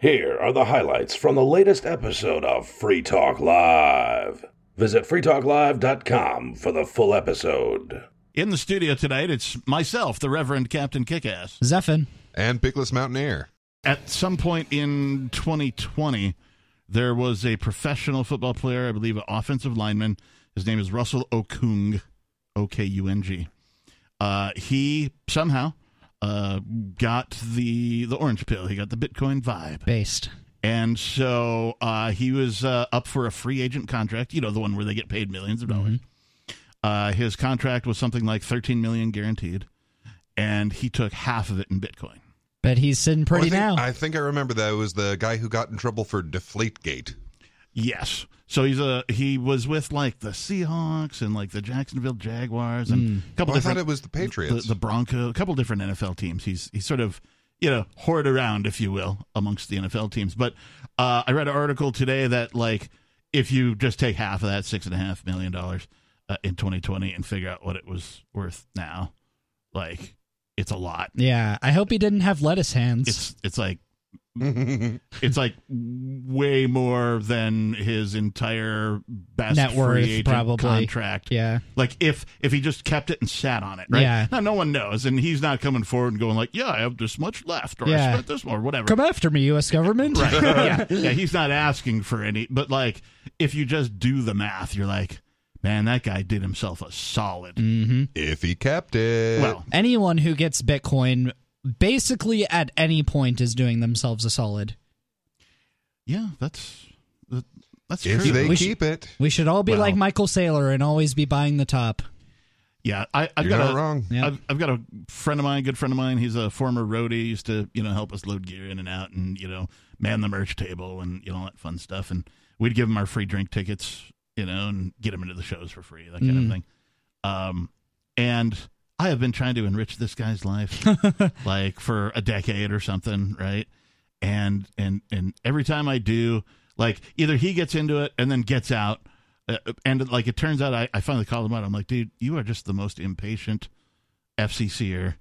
Here are the highlights from the latest episode of Free Talk Live. Visit freetalklive.com for the full episode. In the studio tonight, it's myself, the Reverend Captain Kickass. Zephin. And Pickless Mountaineer. At some point in 2020, there was a professional football player, I believe an offensive lineman. His name is Russell Okung, O-K-U-N-G. He somehow got the orange pill. He got the Bitcoin vibe. Based. And so he was up for a free agent contract, you know, the one where they get paid millions of dollars. His contract was something like $13 million guaranteed, and he took half of it in Bitcoin. But he's sitting pretty now. I think I remember that. It was the guy who got in trouble for Deflategate. Yes. So he was with like the Seahawks and like the Jacksonville Jaguars and a couple different. I thought it was the Patriots, the Broncos, a couple different NFL teams. He's sort of, you know, hoard around, if you will, amongst the NFL teams. But I read an article today that like if you just take half of that $6.5 million in 2020 and figure out what it was worth now, like it's a lot. Yeah, I hope he didn't have lettuce hands. It's like. It's like way more than his entire best net worth, free agent probably. Contract. Yeah, like if he just kept it and sat on it, right? Yeah. Now no one knows, and he's not coming forward and going like, "Yeah, I have this much left, or I spent this more, whatever." Come after me, U.S. government. Right? yeah. He's not asking for any, but like if you just do the math, you're like, man, that guy did himself a solid. Mm-hmm. If he kept it. Well, anyone who gets Bitcoin basically at any point is doing themselves a solid. Yeah, that's if true. they keep it. We should all be like Michael Saylor and always be buying the top. Yeah, You're not wrong. Yep. I've got a good friend of mine. He's a former roadie. Used to, help us load gear in and out, and man the merch table and all that fun stuff. And we'd give him our free drink tickets, and get him into the shows for free, that kind of thing. And I have been trying to enrich this guy's life like for a decade or something, right? And every time I do, like either he gets into it and then gets out, and like it turns out I finally called him out. I'm like, dude, you are just the most impatient FCCer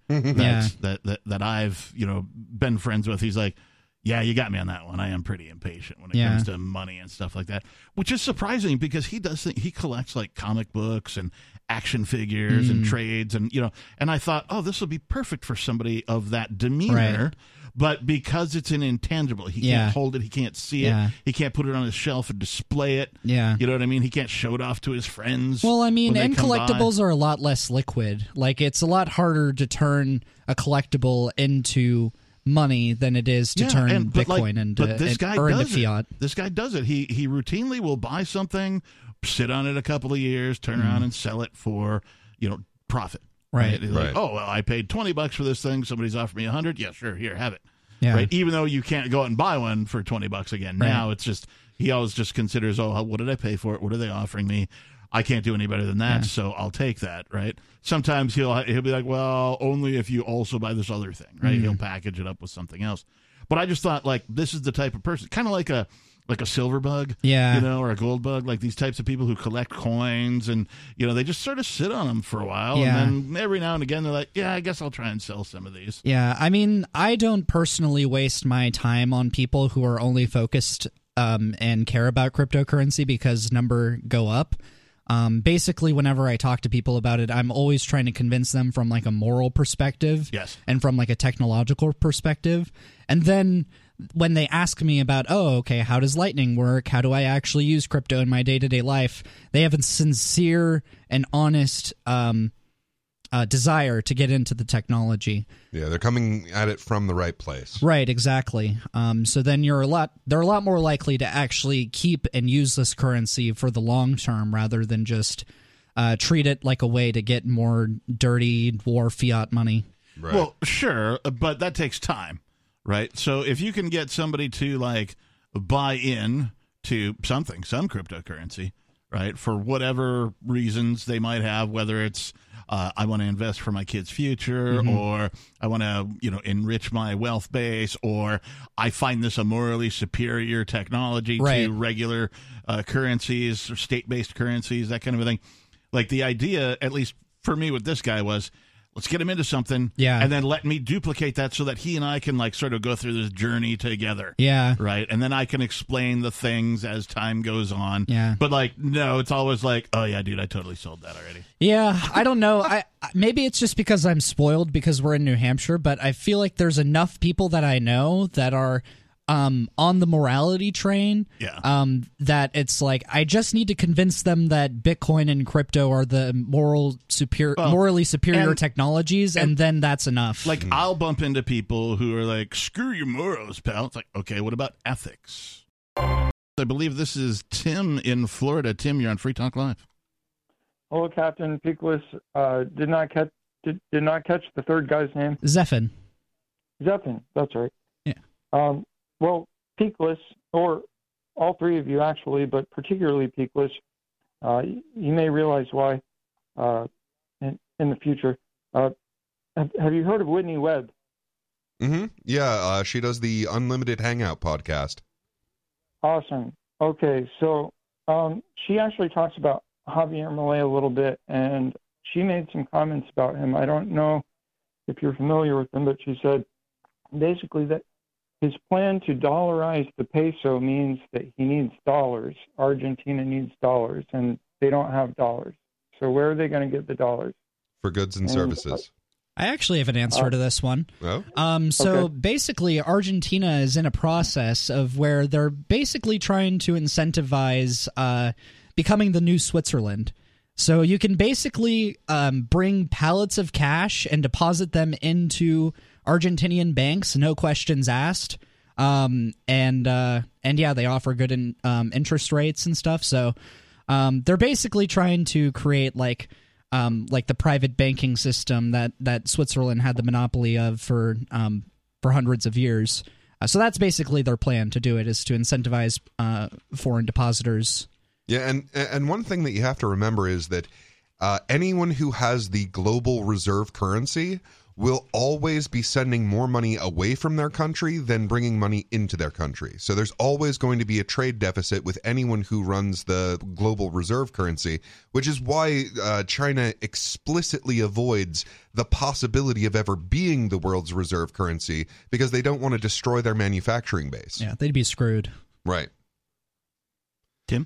that I've been friends with. He's like, yeah, you got me on that one. I am pretty impatient when it comes to money and stuff like that, which is surprising because he collects like comic books and action figures and trades and and I thought, oh, this will be perfect for somebody of that demeanor. Right. But because it's an intangible, he can't hold it, he can't see it, he can't put it on his shelf and display it. Yeah. You know what I mean? He can't show it off to his friends. Well, I mean, and collectibles are a lot less liquid. Like, it's a lot harder to turn a collectible into money than it is to turn Bitcoin into fiat. This guy does it. He routinely will buy something, sit on it a couple of years, turn around and sell it for, profit. Right. Like, oh, well, I paid $20 for this thing. Somebody's offered me $100. Yeah, sure. Here, have it. Yeah. Right. Even though you can't go out and buy one for $20 again. Right. Now it's just, he always just considers, oh, what did I pay for it? What are they offering me? I can't do any better than that, so I'll take that, right? Sometimes he'll be like, well, only if you also buy this other thing, right? He'll package it up with something else. But I just thought, like, this is the type of person, kind of like a silver bug, or a gold bug, like these types of people who collect coins and, they just sort of sit on them for a while. Yeah. And then every now and again, they're like, yeah, I guess I'll try and sell some of these. Yeah, I mean, I don't personally waste my time on people who are only focused and care about cryptocurrency because number go up. Basically, whenever I talk to people about it, I'm always trying to convince them from like a moral perspective, and from like a technological perspective. And then when they ask me about, oh, okay, how does Lightning work? How do I actually use crypto in my day-to-day life? They have a sincere and honest desire to get into the technology. Yeah, they're coming at it from the right place. Right, exactly. So then they're a lot more likely to actually keep and use this currency for the long term rather than just treat it like a way to get more dirty war fiat money. Right. Well, sure, but that takes time, right? So if you can get somebody to like buy in to some cryptocurrency, right, for whatever reasons they might have, whether it's I want to invest for my kid's future, or I want to, enrich my wealth base, or I find this a morally superior technology to regular currencies or state-based currencies, that kind of a thing. Like the idea, at least for me with this guy, was Let's get him into something. Yeah. And then let me duplicate that so that he and I can like sort of go through this journey together. Yeah. Right. And then I can explain the things as time goes on. Yeah. But like, no, it's always like, oh yeah, dude, I totally sold that already. Yeah, I don't know. Maybe it's just because I'm spoiled because we're in New Hampshire, but I feel like there's enough people that I know that are on the morality train. Yeah. That it's like I just need to convince them that Bitcoin and crypto are the morally superior technologies, and then that's enough. Like I'll bump into people who are like, screw your morals, pal. It's like, okay, what about ethics? I believe this is Tim in Florida. Tim, you're on Free Talk Live. Hello, Captain Peakless. Did not catch the third guy's name. Zephin. Zephin, that's right. Yeah. Well, Peakless, or all three of you actually, but particularly Peakless, you may realize why in the future. Have you heard of Whitney Webb? Mm-hmm. Yeah, she does the Unlimited Hangout podcast. Awesome. Okay, so she actually talks about Javier Milei a little bit, and she made some comments about him. I don't know if you're familiar with them, but she said basically that his plan to dollarize the peso means that he needs dollars. Argentina needs dollars, and they don't have dollars. So where are they going to get the dollars? For goods and services. I actually have an answer to this one. Oh? So basically, Argentina is in a process of where they're basically trying to incentivize becoming the new Switzerland. So you can basically bring pallets of cash and deposit them into Argentinian banks, no questions asked. And yeah, they offer good interest rates and stuff. So they're basically trying to create like the private banking system that Switzerland had the monopoly of for hundreds of years. So that's basically their plan to do it, is to incentivize foreign depositors. Yeah, and one thing that you have to remember is that anyone who has the global reserve currency will always be sending more money away from their country than bringing money into their country. So there's always going to be a trade deficit with anyone who runs the global reserve currency, which is why China explicitly avoids the possibility of ever being the world's reserve currency, because they don't want to destroy their manufacturing base. Yeah, they'd be screwed. Right. Tim?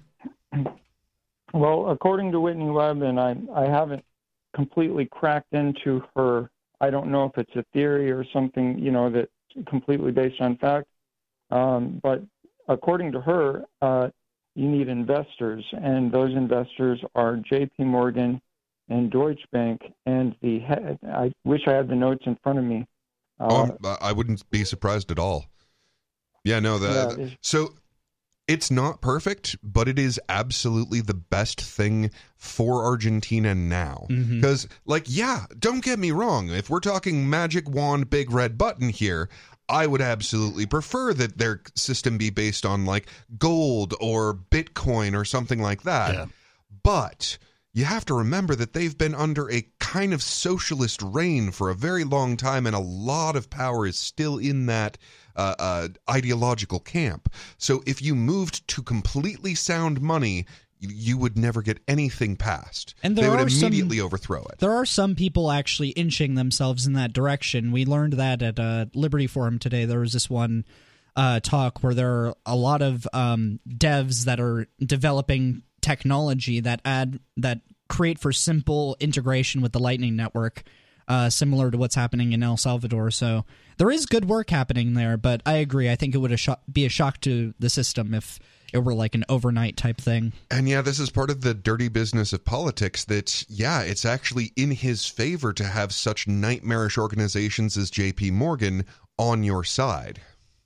Well, according to Whitney Webb, and I haven't completely cracked into her, I don't know if it's a theory or something, that's completely based on fact. But according to her, you need investors, and those investors are J.P. Morgan and Deutsche Bank, and I wish I had the notes in front of me. I wouldn't be surprised at all. Yeah, no. So it's not perfect, but it is absolutely the best thing for Argentina now. Because, don't get me wrong. If we're talking magic wand, big red button here, I would absolutely prefer that their system be based on like gold or Bitcoin or something like that. Yeah. But you have to remember that they've been under a kind of socialist reign for a very long time, and a lot of power is still in that ideological camp. So if you moved to completely sound money, you would never get anything passed. And they would immediately overthrow it. There are some people actually inching themselves in that direction. We learned that at Liberty Forum today. There was this one talk where there are a lot of devs that are developing technology that create for simple integration with the Lightning Network, similar to what's happening in El Salvador. So there is good work happening there, but I agree. I think it would be a shock to the system if it were like an overnight type thing. And yeah, this is part of the dirty business of politics that, it's actually in his favor to have such nightmarish organizations as J.P. Morgan on your side.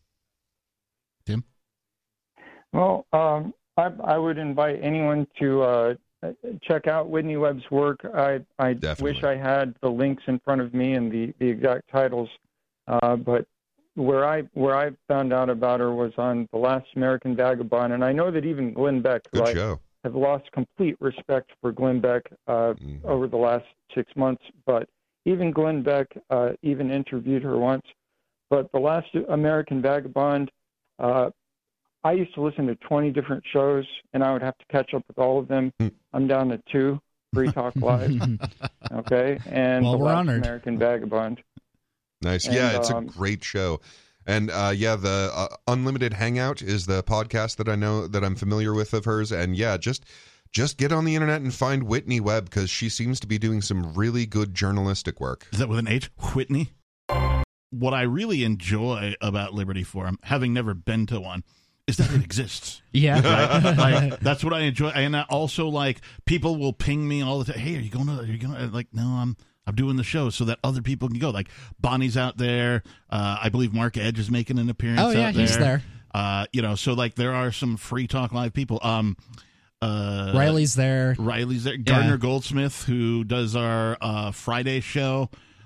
Tim? Well, I would invite anyone to check out Whitney Webb's work. I wish I had the links in front of me and the exact titles, but where I found out about her was on The Last American Vagabond, and I know that even Glenn Beck, who I have lost complete respect for Glenn Beck over the last 6 months, but even Glenn Beck even interviewed her once. But The Last American Vagabond, I used to listen to 20 different shows, and I would have to catch up with all of them. I'm down to 2. Free Talk Live. Okay, and well, The we're Last honored. American Vagabond. Nice. And, yeah, it's a great show. And the Unlimited Hangout is the podcast that I know that I'm familiar with of hers. And yeah, just get on the internet and find Whitney Webb, because she seems to be doing some really good journalistic work. Is that with an H? Whitney? What I really enjoy about Liberty Forum, having never been to one, is that it exists. Yeah. Right? Like, that's what I enjoy. And I also, like, people will ping me all the time. Hey, are you going to, like, no, I'm doing the show so that other people can go. Like, Bonnie's out there. I believe Mark Edge is making an appearance out there. Oh, yeah, he's there. So, like, there are some Free Talk Live people. Riley's there. Gardner Goldsmith, who does our Friday show.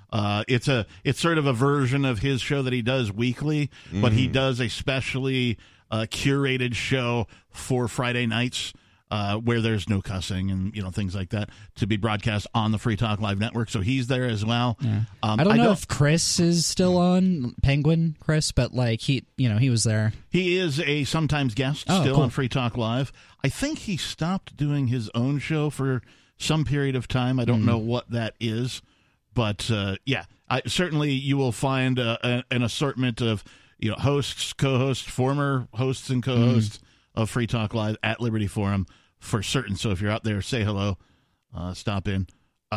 It's sort of a version of his show that he does weekly, but he does a specially curated show for Friday nights where there's no cussing and things like that, to be broadcast on the Free Talk Live network. So he's there as well. Yeah. I don't know if Chris is still on, Penguin Chris, but like he was there. He is a sometimes guest still on Free Talk Live. I think he stopped doing his own show for some period of time. I don't know what that is. But, certainly you will find an assortment of hosts, co-hosts, former hosts and co-hosts of Free Talk Live at Liberty Forum for certain. So if you're out there, say hello, stop in.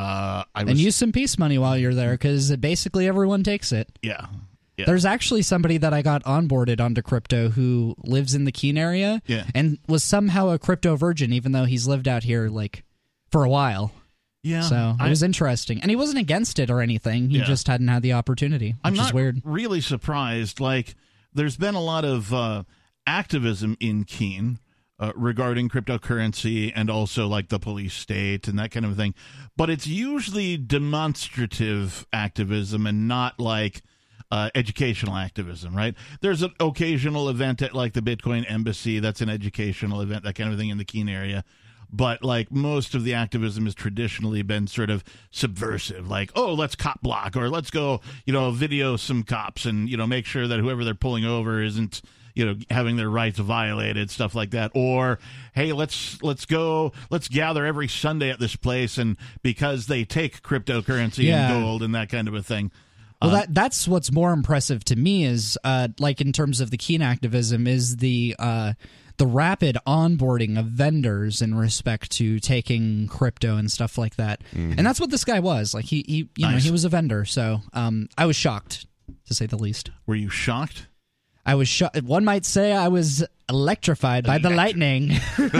And use some peace money while you're there, because basically everyone takes it. Yeah. There's actually somebody that I got onboarded onto crypto who lives in the Keene area and was somehow a crypto virgin, even though he's lived out here like for a while. Yeah, so it was interesting, and he wasn't against it or anything. He just hadn't had the opportunity, which is weird. I'm not really surprised. Like, there's been a lot of activism in Keene regarding cryptocurrency and also like the police state and that kind of thing, but it's usually demonstrative activism and not like educational activism, right? There's an occasional event at like the Bitcoin Embassy that's an educational event, that kind of thing in the Keene area. But, like, most of the activism has traditionally been sort of subversive, like, oh, let's cop block, or let's go, video some cops and, make sure that whoever they're pulling over isn't, having their rights violated, stuff like that. Or, hey, let's gather every Sunday at this place, and because they take cryptocurrency and gold and that kind of a thing. Well, that's what's more impressive to me is, like, in terms of the Keene activism, is the rapid onboarding of vendors in respect to taking crypto and stuff like that. And that's what this guy was. Like, he he was a vendor. So I was shocked, to say the least. Were you shocked? I was shocked. One might say I was electrified by the lightning.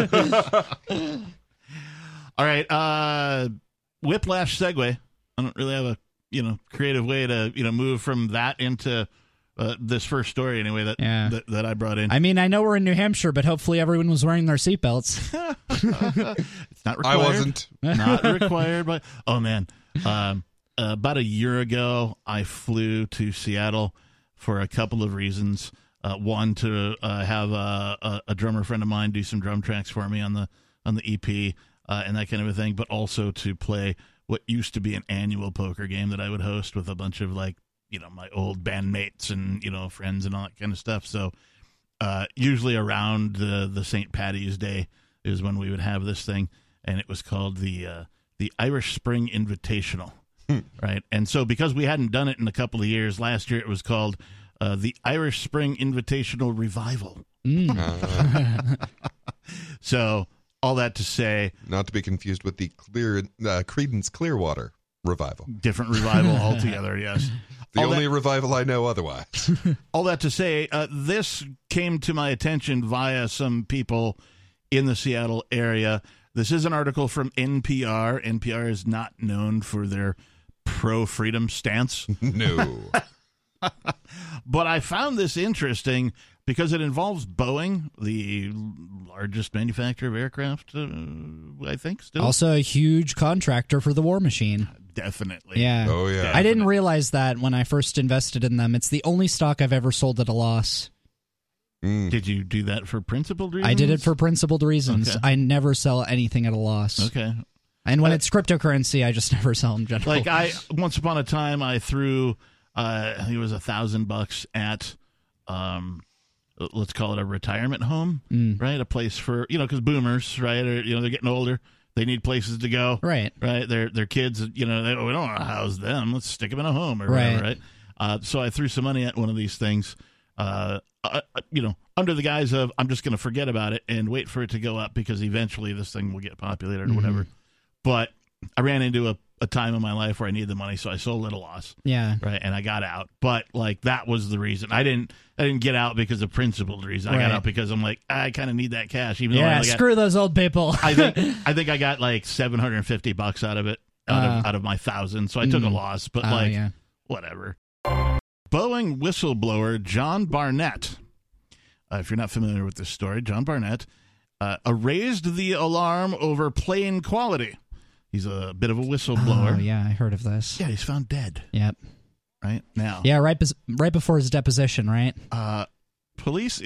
All right. Whiplash segue. I don't really have a creative way to move from that into this first story anyway that I brought in. I mean, I know we're in New Hampshire, but hopefully everyone was wearing their seatbelts. It's not required. I wasn't. Not required, but oh man, about a year ago, I flew to Seattle for a couple of reasons. One, to have a drummer friend of mine do some drum tracks for me on the EP and that kind of a thing, but also to play what used to be an annual poker game that I would host with a bunch of like my old bandmates and friends and all that kind of stuff. So usually around the St. Paddy's Day is when we would have this thing, and it was called the Irish Spring Invitational, right? And so because we hadn't done it in a couple of years, last year it was called the Irish Spring Invitational Revival. So all that to say, not to be confused with the Creedence Clearwater Revival. Different revival altogether, yes. The only revival I know otherwise. All that to say, this came to my attention via some people in the Seattle area. This is an article from NPR. NPR is not known for their pro-freedom stance. No. But I found this interesting because it involves Boeing, the largest manufacturer of aircraft, I think, still. Also a huge contractor for the War Machine. Definitely. Yeah. Oh, yeah. Definitely. I didn't realize that when I first invested in them. It's the only stock I've ever sold at a loss. Did you do that for principled reasons? I did it for principled reasons. Okay. I never sell anything at a loss. Okay. And when it's cryptocurrency, I just never sell in general. Like once upon a time, I threw, I think it was $1,000 at, let's call it a retirement home, right? A place for, because boomers, right? Or, they're getting older. They need places to go. Right. Their kids, we don't want to house them. Let's stick them in a home or whatever, right? So I threw some money at one of these things, under the guise of I'm just going to forget about it and wait for it to go up because eventually this thing will get populated or whatever. But I ran into a time in my life where I needed the money, so I sold at a loss. Yeah. Right, and I got out. But that was the reason. I didn't get out because of principled reason. I got out because I'm like, I kind of need that cash. Even though screw those old people. I think I got like $750 out of it out of my 1,000. So I took a loss, but whatever. Boeing whistleblower John Barnett. If you're not familiar with this story, John Barnett raised the alarm over plane quality. He's a bit of a whistleblower. Oh, yeah, I heard of this. Yeah, he's found dead. Yep. Right now. Yeah, right before his deposition, right? Police,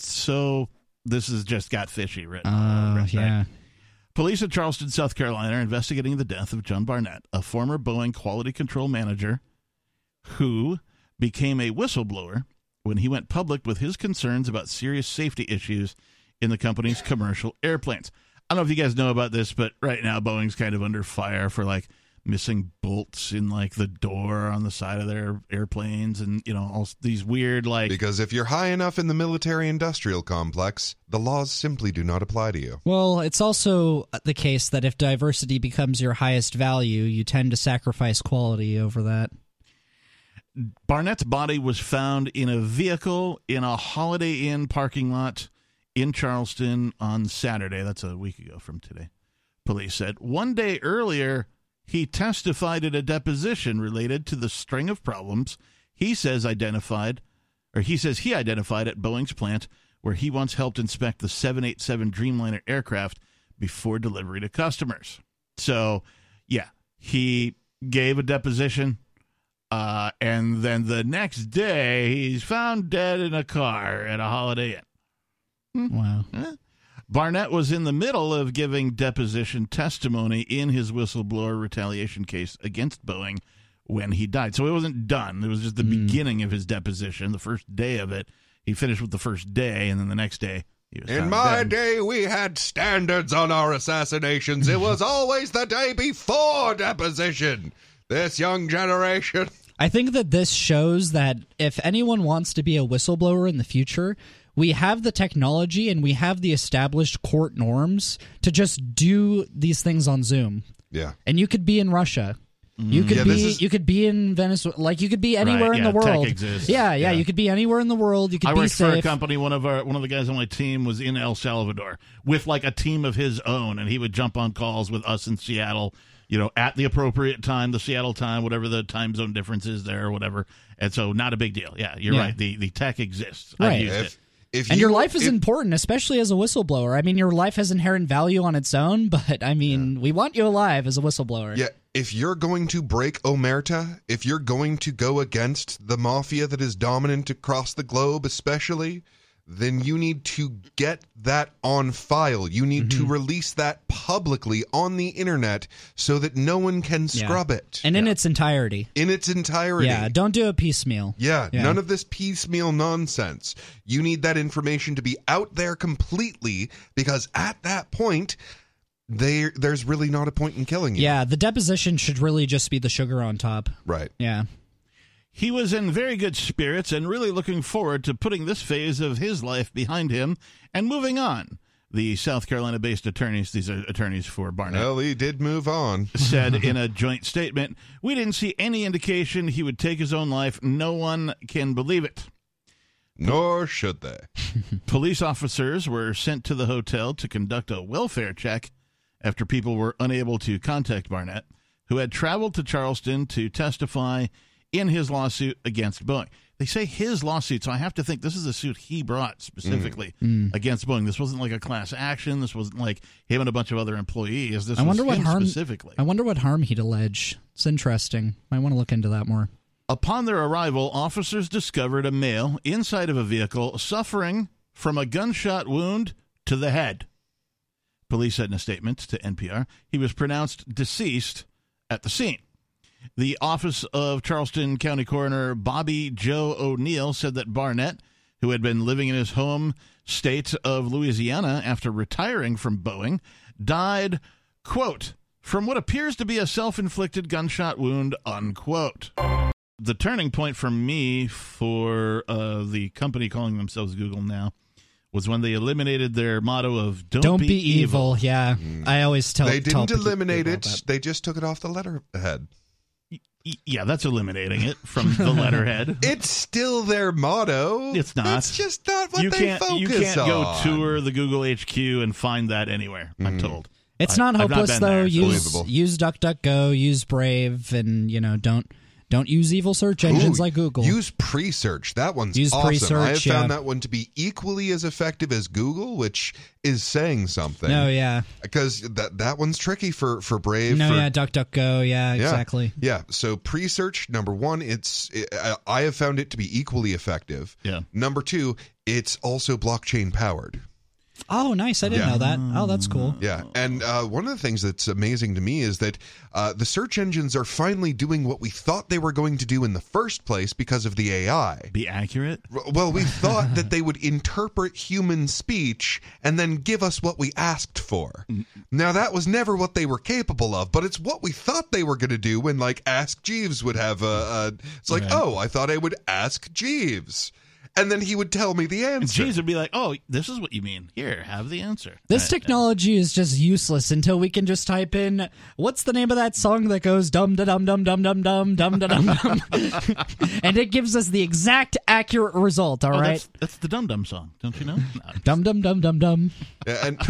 this has just got fishy written. Yeah. Police at Charleston, South Carolina are investigating the death of John Barnett, a former Boeing quality control manager who became a whistleblower when he went public with his concerns about serious safety issues in the company's commercial airplanes. I don't know if you guys know about this, but right now Boeing's kind of under fire for missing bolts in the door on the side of their airplanes and all these weird because if you're high enough in the military industrial complex, the laws simply do not apply to you. Well, it's also the case that if diversity becomes your highest value, you tend to sacrifice quality over that. Barnett's body was found in a vehicle in a Holiday Inn parking lot in Charleston on Saturday. That's a week ago from today. Police said 1 day earlier, he testified at a deposition related to the string of problems he says he identified at Boeing's plant where he once helped inspect the 787 Dreamliner aircraft before delivery to customers. So, yeah, he gave a deposition, and then the next day he's found dead in a car at a Holiday Inn. Wow. Barnett was in the middle of giving deposition testimony in his whistleblower retaliation case against Boeing when he died. So it wasn't done. It was just the beginning of his deposition, the first day of it. He finished with the first day, and then the next day he was in my day, we had standards on our assassinations. It was always the day before deposition. This young generation. I think that this shows that if anyone wants to be a whistleblower in the future, we have the technology and we have the established court norms to just do these things on Zoom. Yeah. And you could be in Russia. You could you could be in Venezuela. You could be anywhere in the world. Tech exists. Yeah. You could be anywhere in the world. You could be safe. I worked for a company. One of the guys on my team was in El Salvador with a team of his own, and he would jump on calls with us in Seattle, at the appropriate time, the Seattle time, whatever the time zone difference is there or whatever. And so not a big deal. Yeah, you're right. The tech exists. Right. I've used it. And your life is important, especially as a whistleblower. I mean, your life has inherent value on its own, but, we want you alive as a whistleblower. Yeah, if you're going to break Omerta, if you're going to go against the mafia that is dominant across the globe especially, then you need to get that on file. You need to release that publicly on the internet so that no one can scrub it. And in its entirety. In its entirety. Yeah, don't do it piecemeal. Yeah, none of this piecemeal nonsense. You need that information to be out there completely, because at that point, there's really not a point in killing you. Yeah, the deposition should really just be the sugar on top. Right. Yeah. He was in very good spirits and really looking forward to putting this phase of his life behind him and moving on. The South Carolina-based attorneys, these are attorneys for Barnett. Well, he did move on. Said in a joint statement, "We didn't see any indication he would take his own life. No one can believe it." Nor should they. Police officers were sent to the hotel to conduct a welfare check after people were unable to contact Barnett, who had traveled to Charleston to testify in his lawsuit against Boeing. They say his lawsuit, so I have to think this is a suit he brought specifically against Boeing. This wasn't like a class action. This wasn't like him and a bunch of other employees. This was him specifically. I wonder what harm he'd allege. It's interesting. I want to look into that more. Upon their arrival, officers discovered a male inside of a vehicle suffering from a gunshot wound to the head. Police said in a statement to NPR he was pronounced deceased at the scene. The office of Charleston County Coroner Bobby Joe O'Neill said that Barnett, who had been living in his home state of Louisiana after retiring from Boeing, died, Quote, from what appears to be a self-inflicted gunshot wound, unquote. The turning point for me for the company calling themselves Google now was when they eliminated their motto of "Don't be evil." Yeah, I always tell. They didn't eliminate it; they just took it off the letterhead. Yeah, that's eliminating it from the letterhead. It's still their motto. It's not. It's just not what they focus on. You can't go tour the Google HQ and find that anywhere. I'm told. It's not hopeless not though. There, use DuckDuckGo, use Brave, and don't use evil search engines like Google. Use pre-search. That one's awesome. Pre-search, I have found that one to be equally as effective as Google, which is saying something. No, yeah. Because that one's tricky for Brave. No, yeah, DuckDuckGo, yeah, exactly. Yeah, so pre-search, number one, I have found it to be equally effective. Yeah. Number two, it's also blockchain powered. Oh, nice. I didn't know that. Oh, that's cool. Yeah. And one of the things that's amazing to me is that the search engines are finally doing what we thought they were going to do in the first place because of the AI. Be accurate? Well, we thought that they would interpret human speech and then give us what we asked for. Now, that was never what they were capable of, but it's what we thought they were going to do when, like, Ask Jeeves would have it's like, oh, I thought I would ask Jeeves. And then he would tell me the answer. And Jeeves would be like, oh, this is what you mean. Here, have the answer. This technology is just useless until we can just type in, what's the name of that song that goes dum-da-dum-dum-dum-dum-dum-dum-dum-dum? And it gives us the exact accurate result, all right? That's the dum-dum song, don't you know? Dum-dum-dum-dum-dum. And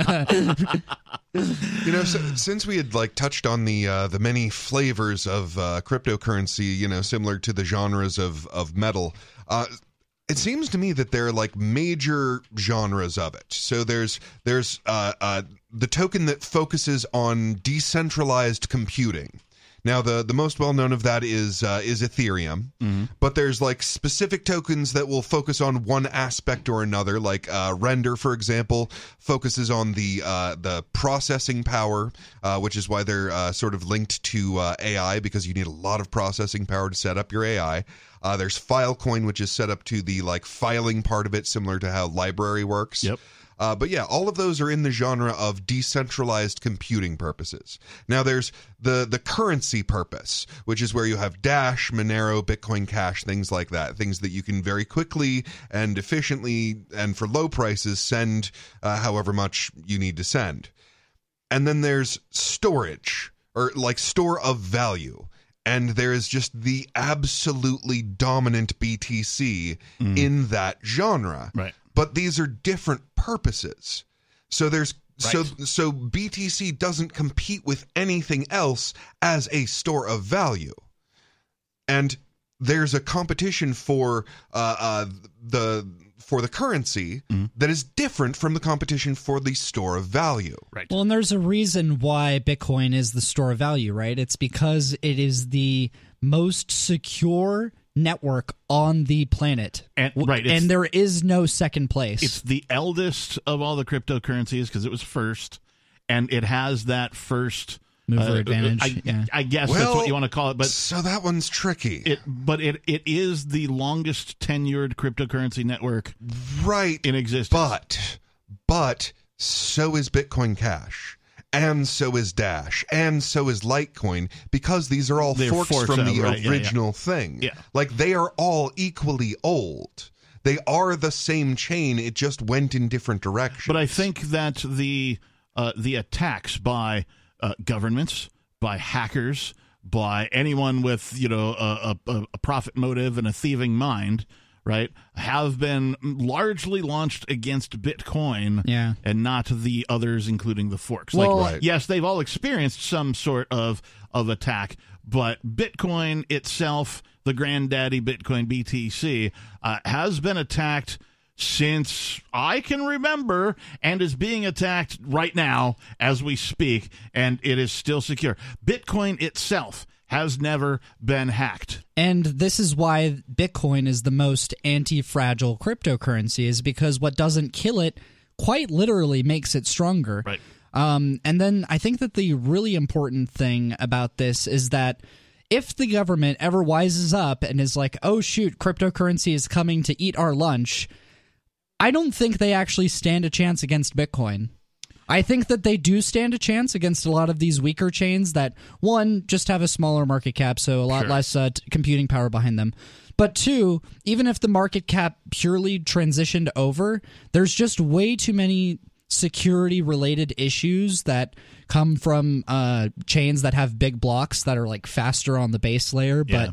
since we had touched on the many flavors of cryptocurrency, similar to the genres of metal, it seems to me that there are major genres of it. So there's the token that focuses on decentralized computing. Now, the most well-known of that is Ethereum, but there's specific tokens that will focus on one aspect or another. Render, for example, focuses on the processing power, which is why they're sort of linked to AI, because you need a lot of processing power to set up your AI. There's Filecoin, which is set up to the filing part of it, similar to how Library works. Yep. But yeah, all of those are in the genre of decentralized computing purposes. Now there's the currency purpose, which is where you have Dash, Monero, Bitcoin Cash, things like that. Things that you can very quickly and efficiently and for low prices send however much you need to send. And then there's storage, or store of value. And there is just the absolutely dominant BTC in that genre. Right. But these are different purposes. So there's so BTC doesn't compete with anything else as a store of value. And there's a competition for the currency that is different from the competition for the store of value. Right. Well, and there's a reason why Bitcoin is the store of value, right? It's because it is the most secure network on the planet. And there is no second place. It's the eldest of all the cryptocurrencies because it was first, and it has that first mover advantage. I guess that's what you want to call it. But so that one's tricky. It is the longest tenured cryptocurrency network in existence. But so is Bitcoin Cash. And so is Dash, and so is Litecoin, because these are all forks from the original thing. Yeah. They are all equally old. They are the same chain, it just went in different directions. But I think that the attacks by governments, by hackers, by anyone with a profit motive and a thieving mind, right, have been largely launched against Bitcoin and not the others, including the forks. Yes, they've all experienced some sort of attack, but Bitcoin itself, the granddaddy Bitcoin, BTC, has been attacked since I can remember and is being attacked right now as we speak, and it is still secure. Bitcoin itself has never been hacked. And this is why Bitcoin is the most anti-fragile cryptocurrency, is because what doesn't kill it quite literally makes it stronger. Right. And then I think that the really important thing about this is that if the government ever wises up and is like, oh shoot, cryptocurrency is coming to eat our lunch, I don't think they actually stand a chance against Bitcoin. I think that they do stand a chance against a lot of these weaker chains that, one, just have a smaller market cap, so a lot less computing power behind them. But two, even if the market cap purely transitioned over, there's just way too many security-related issues that come from chains that have big blocks that are like faster on the base layer, but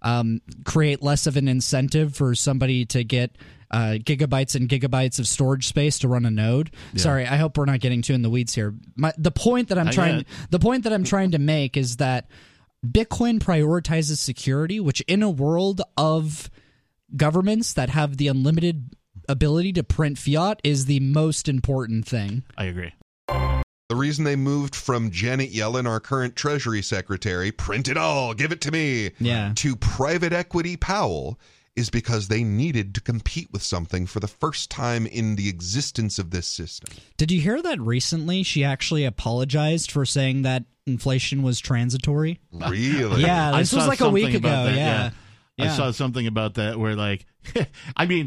create less of an incentive for somebody to get gigabytes and gigabytes of storage space to run a node. Sorry, I hope we're not getting too in the weeds here. The point that I'm trying to make is that Bitcoin prioritizes security, which in a world of governments that have the unlimited ability to print fiat is the most important thing. I agree. The reason they moved from Janet Yellen, our current Treasury Secretary, print it all, give it to me, to private equity Powell is because they needed to compete with something for the first time in the existence of this system. Did you hear that recently she actually apologized for saying that inflation was transitory? Really? Yeah, this was like a week ago. Yeah. I saw something about that where, like, I mean,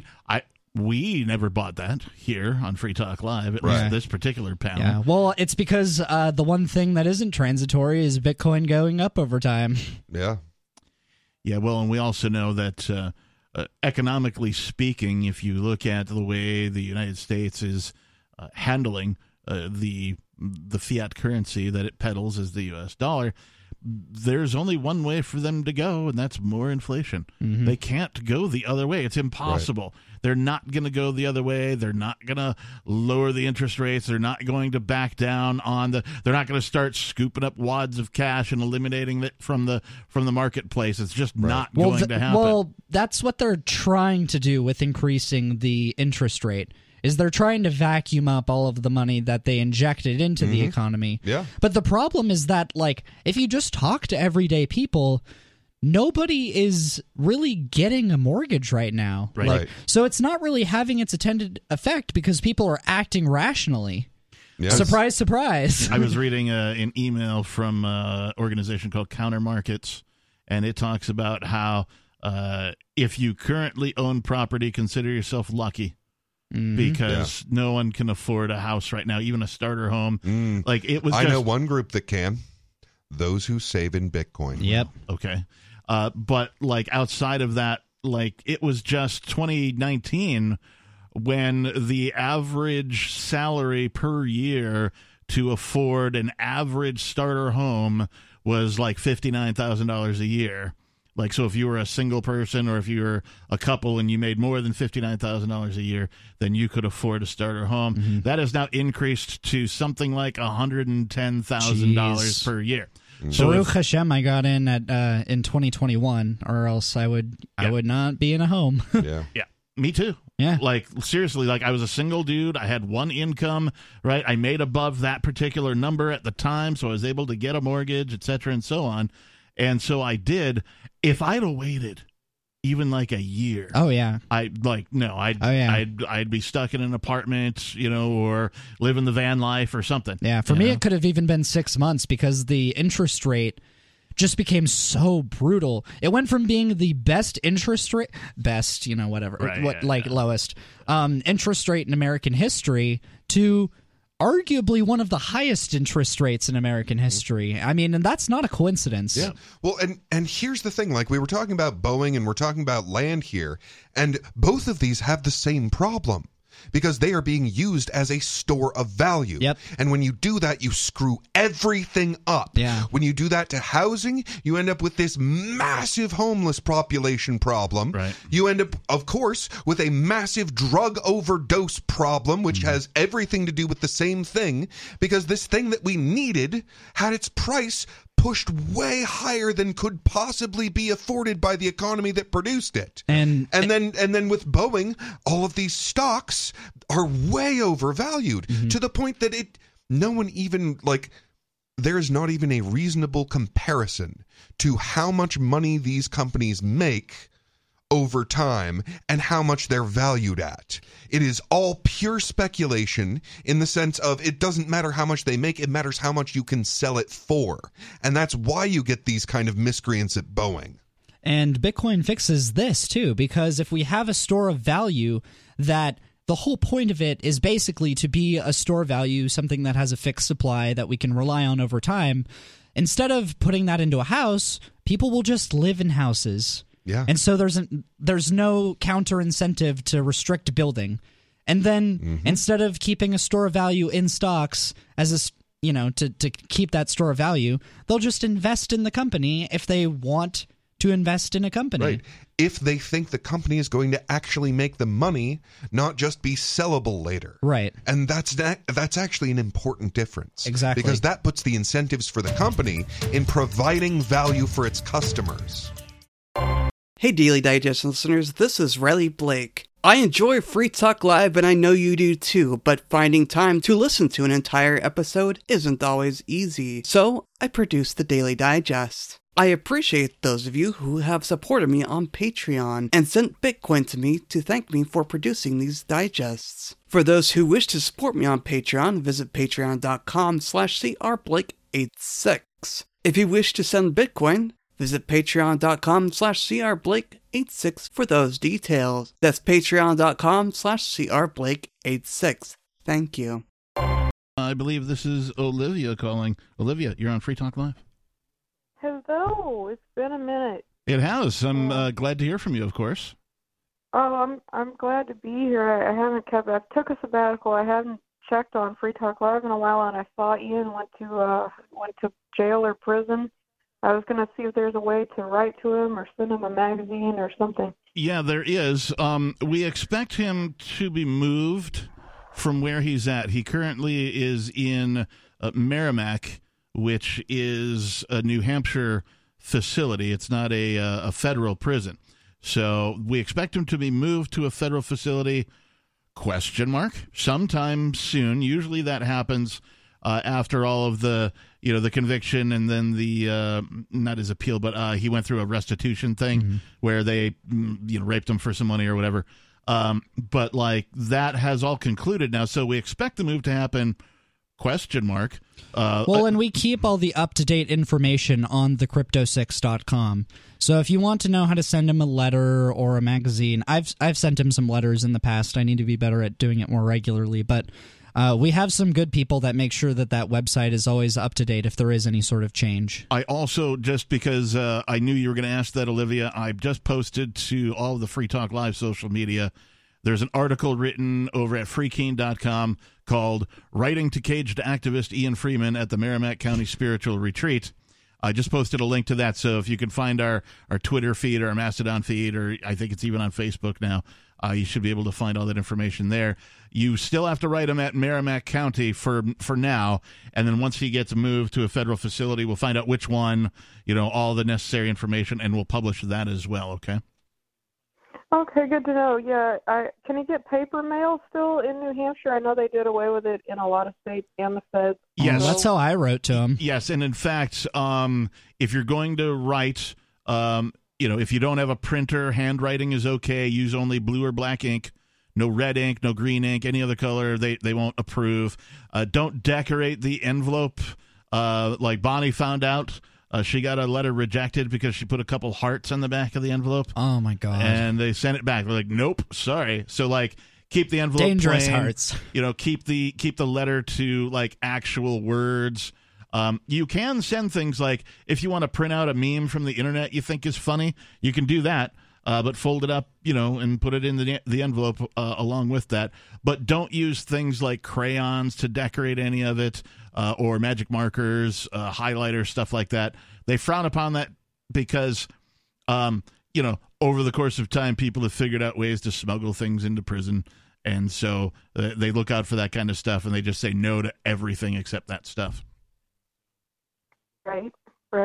we never bought that here on Free Talk Live, at least this particular panel. Yeah, well, it's because the one thing that isn't transitory is Bitcoin going up over time. Yeah. Yeah, well, and we also know that economically speaking, if you look at the way the United States is handling the fiat currency that it peddles as the U.S. dollar, there's only one way for them to go, and that's more inflation. Mm-hmm. They can't go the other way. It's impossible. Right. They're not going to go the other way. They're not going to lower the interest rates. They're not going to back down on they're not going to start scooping up wads of cash and eliminating it from the marketplace. It's just not going to happen. Well, that's what they're trying to do with increasing the interest rate. Is they're trying to vacuum up all of the money that they injected into the economy. Yeah. But the problem is that, like, if you just talk to everyday people, nobody is really getting a mortgage right now. Right. Like, so it's not really having its intended effect because people are acting rationally. Yes. Surprise, surprise. I was reading an email from an organization called Counter Markets, and it talks about how if you currently own property, consider yourself lucky. Because no one can afford a house right now, even a starter home. Like it was. I know one group that can. Those who save in Bitcoin. Yep. Okay. But like outside of that, like it was just 2019 when the average salary per year to afford an average starter home was like $59,000 a year. Like, so if you were a single person or if you were a couple and you made more than $59,000 a year, then you could afford a starter home. Mm-hmm. That has now increased to something like $110,000 per year. So Baruch Hashem, I got in at in 2021, or else I would not be in a home. Yeah. Me too. Yeah. Like, seriously, like I was a single dude. I had one income, right? I made above that particular number at the time, so I was able to get a mortgage, et cetera, and so on. And so I did. If I'd have waited even like a year, I'd be stuck in an apartment, or live in the van life or something. Yeah, for me, it could have even been 6 months because the interest rate just became so brutal. It went from being the best interest rate, lowest interest rate in American history to arguably one of the highest interest rates in American history. I mean, and that's not a coincidence. Yeah. Well, and here's the thing. Like, we were talking about Boeing and we're talking about land here, and both of these have the same problem because they are being used as a store of value. Yep. And when you do that, you screw everything up. Yeah. When you do that to housing, you end up with this massive homeless population problem. Right. You end up, of course, with a massive drug overdose problem, which has everything to do with the same thing, because this thing that we needed had its price pushed way higher than could possibly be afforded by the economy that produced it. And then with Boeing, all of these stocks are way overvalued to the point that there's not even a reasonable comparison to how much money these companies make over time and how much they're valued at. It is all pure speculation in the sense of it doesn't matter how much they make, it matters how much you can sell it for. And that's why you get these kind of miscreants at Boeing. And Bitcoin fixes this too, because if we have a store of value that the whole point of it is basically to be a store value, something that has a fixed supply that we can rely on over time. Instead of putting that into a house, people will just live in houses. Yeah. And so there's no counter incentive to restrict building. And then instead of keeping a store value in stocks as to keep that store value, they'll just invest in the company if they want to invest in a company. Right. If they think the company is going to actually make the money, not just be sellable later. Right. And that's actually an important difference. Exactly. Because that puts the incentives for the company in providing value for its customers. Hey Daily Digest listeners, this is Riley Blake. I enjoy Free Talk Live and I know you do too, but finding time to listen to an entire episode isn't always easy. So I produce the Daily Digest. I appreciate those of you who have supported me on Patreon and sent Bitcoin to me to thank me for producing these digests. For those who wish to support me on Patreon, visit patreon.com/crblake86. If you wish to send Bitcoin, visit patreon.com/crblake86 for those details. That's patreon.com/crblake86. Thank you. I believe this is Olivia calling. Olivia, you're on Free Talk Live. Hello, it's been a minute. It has. I'm glad to hear from you, of course. Oh, I'm glad to be here. I took a sabbatical. I haven't checked on Free Talk Live in a while, and I saw Ian went to jail or prison. I was going to see if there's a way to write to him or send him a magazine or something. Yeah, there is. We expect him to be moved from where he's at. He currently is in Merrimack, which is a New Hampshire facility. It's not a federal prison. So we expect him to be moved to a federal facility, ? Sometime soon. Usually that happens after all of the conviction and then the not his appeal, but he went through a restitution thing where they raped him for some money or whatever. But like that has all concluded now, so we expect the move to happen ? And we keep all the up-to-date information on thecrypto6.com. So if you want to know how to send him a letter or a magazine, I've sent him some letters in the past. I need to be better at doing it more regularly, but we have some good people that make sure that website is always up-to-date if there is any sort of change. I also, just because I knew you were going to ask that, Olivia, I just posted to all of the Free Talk Live social media. There's an article written over at freekeen.com called Writing to Caged Activist Ian Freeman at the Merrimack County Spiritual Retreat. I just posted a link to that, so if you can find our Twitter feed or our Mastodon feed, or I think it's even on Facebook now, you should be able to find all that information there. You still have to write him at Merrimack County for now, and then once he gets moved to a federal facility, we'll find out which one, all the necessary information, and we'll publish that as well, okay? Okay, good to know. Yeah, can you get paper mail still in New Hampshire? I know they did away with it in a lot of states and the feds. Yes, that's how I wrote to him. Yes, and in fact, if you're going to write, if you don't have a printer, handwriting is okay. Use only blue or black ink. No red ink, no green ink, any other color they won't approve. Don't decorate the envelope like Bonnie found out. She got a letter rejected because she put a couple hearts on the back of the envelope. Oh, my God. And they sent it back. They're like, nope, sorry. So, keep the envelope dangerous plain. Hearts. Keep the letter to, actual words. You can send things like, if you want to print out a meme from the internet you think is funny, you can do that. But fold it up, and put it in the envelope along with that. But don't use things like crayons to decorate any of it, or magic markers, highlighters, stuff like that. They frown upon that because, over the course of time, people have figured out ways to smuggle things into prison. And so they look out for that kind of stuff, and they just say no to everything except that stuff. Right.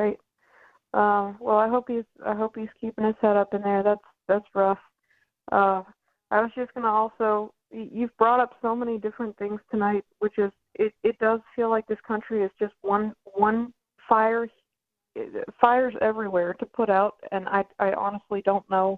Well, I hope he's keeping his head up in there. That's rough. I was just gonna also. You've brought up so many different things tonight, which is it does feel like this country is just one fires everywhere to put out, and I honestly don't know.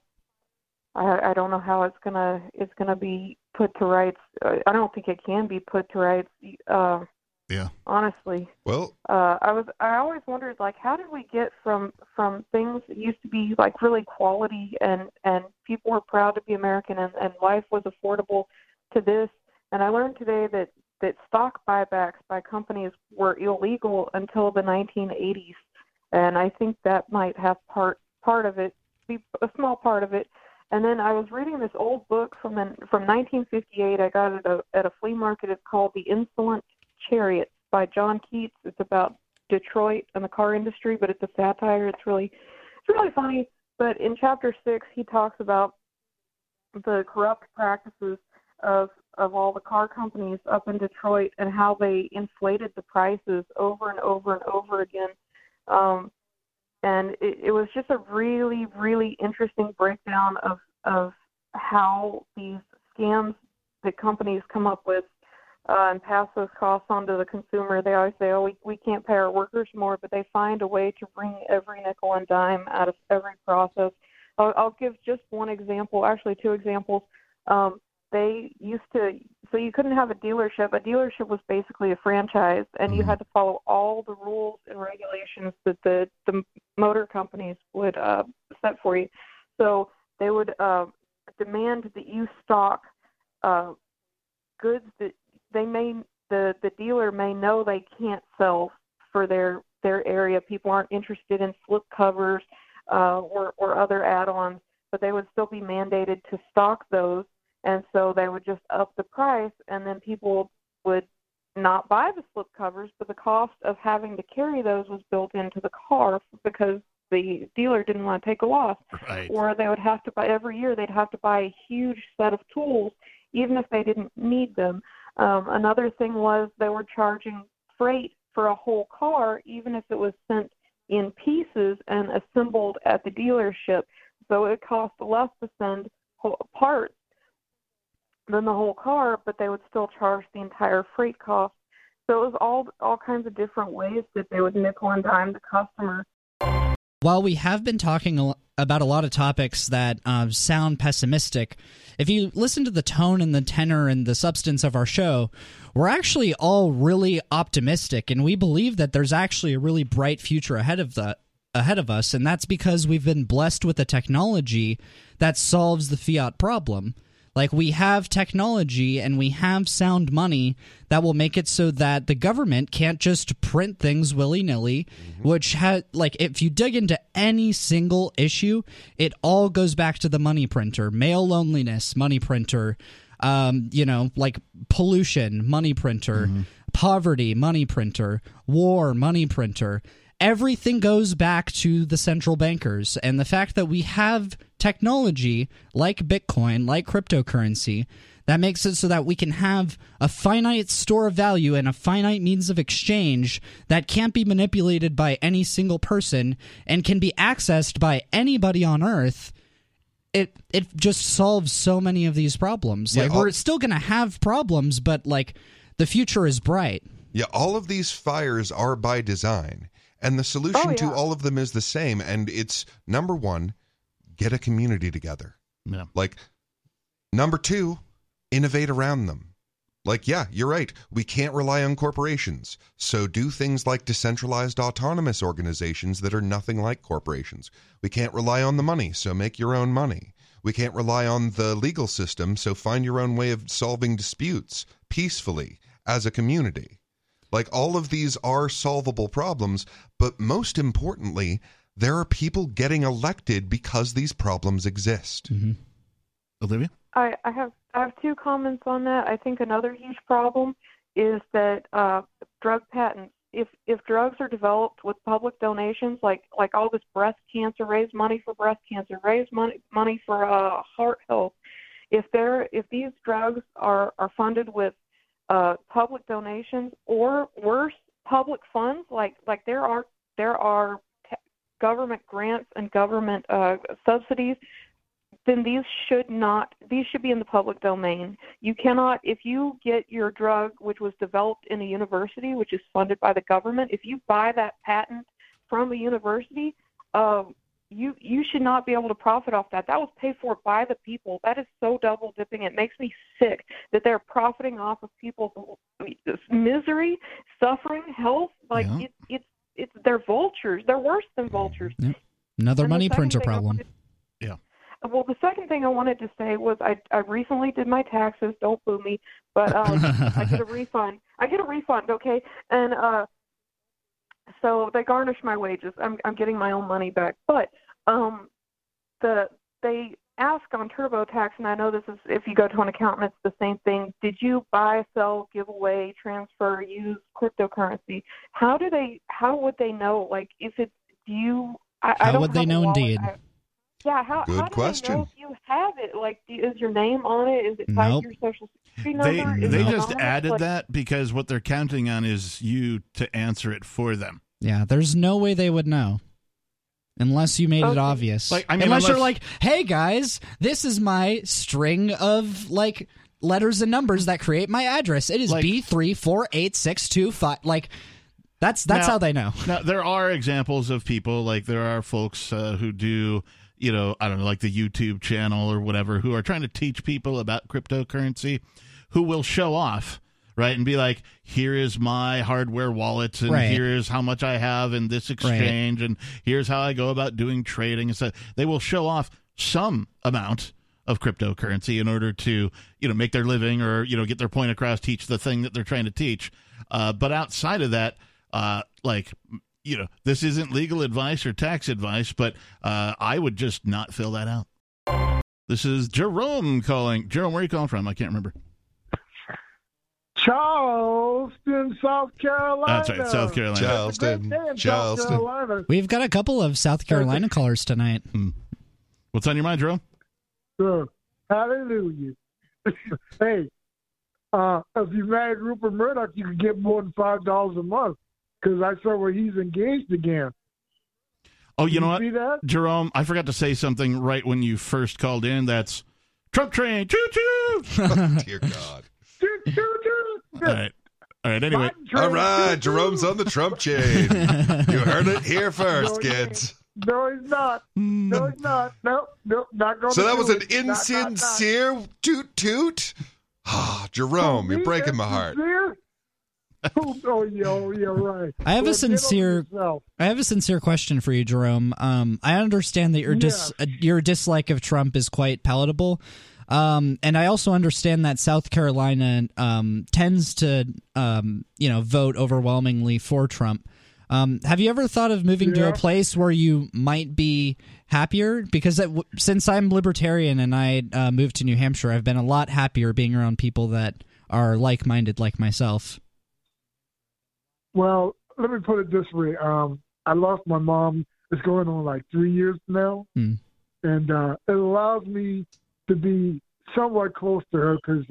I don't know how it's gonna be put to rights. I don't think it can be put to rights. Yeah. Honestly. Well, I always wondered, how did we get from things that used to be really quality and people were proud to be American and life was affordable to this, and I learned today that stock buybacks by companies were illegal until the 1980s, and I think that might have part of it, be a small part of it. And then I was reading this old book from 1958. I got it at a flea market. It's called The Insolent Chariot by John Keats. It's about Detroit and the car industry, but it's a satire. It's really funny. But in chapter 6, he talks about the corrupt practices of all the car companies up in Detroit and how they inflated the prices over and over and over again. And it was just a really, really interesting breakdown of how these scams that companies come up with and pass those costs on to the consumer. They always say, we can't pay our workers more, but they find a way to wring every nickel and dime out of every process. I'll give just one example, actually two examples. They used to, so you couldn't have a dealership. A dealership was basically a franchise, and you had to follow all the rules and regulations that the motor companies would set for you. So they would demand that you stock goods that the dealer may know they can't sell for their area. People aren't interested in slip covers or other add-ons, but they would still be mandated to stock those. And so they would just up the price, and then people would not buy the slip covers, but the cost of having to carry those was built into the car because the dealer didn't want to take a loss. Right. Or they would have to buy, every year they'd have to buy a huge set of tools, even if they didn't need them. Another thing was they were charging freight for a whole car, even if it was sent in pieces and assembled at the dealership. So it cost less to send parts than the whole car, but they would still charge the entire freight cost. So it was all kinds of different ways that they would nickel and dime the customer. While we have been talking about a lot of topics that sound pessimistic, if you listen to the tone and the tenor and the substance of our show, we're actually all really optimistic, and we believe that there's actually a really bright future ahead of us, and that's because we've been blessed with a technology that solves the fiat problem. Like, we have technology and we have sound money that will make it so that the government can't just print things willy-nilly, which like, if you dig into any single issue, it all goes back to the money printer. Male loneliness, money printer. Like pollution, money printer. Poverty, money printer. War, money printer. Everything goes back to the central bankers, and the fact that we have technology like Bitcoin, like cryptocurrency, that makes it so that we can have a finite store of value and a finite means of exchange that can't be manipulated by any single person and can be accessed by anybody on Earth. It just solves so many of these problems. Yeah, like, we're still going to have problems, but like, the future is bright. Yeah, all of these fires are by design. And the solution to all of them is the same. And it's, number one, get a community together. Yeah. Like, number two, innovate around them. Like, yeah, you're right. We can't rely on corporations. So do things like decentralized autonomous organizations that are nothing like corporations. We can't rely on the money, so make your own money. We can't rely on the legal system, so find your own way of solving disputes peacefully as a community. Like, all of these are solvable problems, but most importantly, there are people getting elected because these problems exist. Olivia? I have two comments on that. I think another huge problem is that drug patents. If drugs are developed with public donations, like all this breast cancer, raise money for breast cancer, raise money for heart health. If these drugs are funded with public donations, or worse, public funds, like there are government grants and government subsidies, then these should be in the public domain. You cannot, if you get your drug, which was developed in a university, which is funded by the government, if you buy that patent from a university, you should not be able to profit off that. That was paid for by the people. That is so double dipping. It makes me sick that they're profiting off of people's misery, suffering, health. Like, they're vultures. They're worse than vultures. Yep. Another money printer problem. well, the second thing I wanted to say was I recently did my taxes. Don't boo me, but I get a refund. Okay, and so they garnish my wages. I'm getting my own money back, but they ask on TurboTax, and I know this is if you go to an accountant, it's the same thing. Did you buy, sell, give away, transfer, use cryptocurrency? How would they know? Like, if it's how would they know? Indeed. How Good question. Do they know if you have it? Like, is your name on it? Is it tied to your social security number? They just added that because what they're counting on is you to answer it for them. Yeah, there's no way they would know. Unless you made it obvious. Unless you're like, hey guys, this is my string of like letters and numbers that create my address. It is B348625. Like that's how they know. Now there are examples of people, like there are folks who do, I don't know, like the YouTube channel or whatever, who are trying to teach people about cryptocurrency, who will show off. Right, and be like, here is my hardware wallet, and here's how much I have in this exchange, and here's how I go about doing trading. And so they will show off some amount of cryptocurrency in order to, make their living or, get their point across, teach the thing that they're trying to teach. But outside of that, this isn't legal advice or tax advice, but I would just not fill that out. This is Jerome calling. Jerome, where are you calling from? I can't remember. Charleston, South Carolina. That's right, South Carolina. Charleston. We've got a couple of South Carolina callers tonight. What's on your mind, Jerome? Sure. Hallelujah. Hey, if you married Rupert Murdoch, you could get more than $5 a month because I saw where he's engaged again. Oh, you know what? See that? Jerome, I forgot to say something right when you first called in. That's Trump train. Choo-choo! Oh, dear God. All right. Anyway. All right. Jerome's on the Trump chain. You heard it here first, kids. No, he's not. No, he's not. Nope, not going to. So that was an insincere toot toot? Ah, Jerome, you're breaking my heart. Oh, yeah, right. I have a sincere question for you, Jerome. I understand that your dislike of Trump is quite palatable. And I also understand that South Carolina tends to, vote overwhelmingly for Trump. Have you ever thought of moving to a place where you might be happier? Because since I'm libertarian and I moved to New Hampshire, I've been a lot happier being around people that are like-minded like myself. Well, let me put it this way. I lost my mom. It's going on like 3 years now. And it allows me to be somewhat close to her because,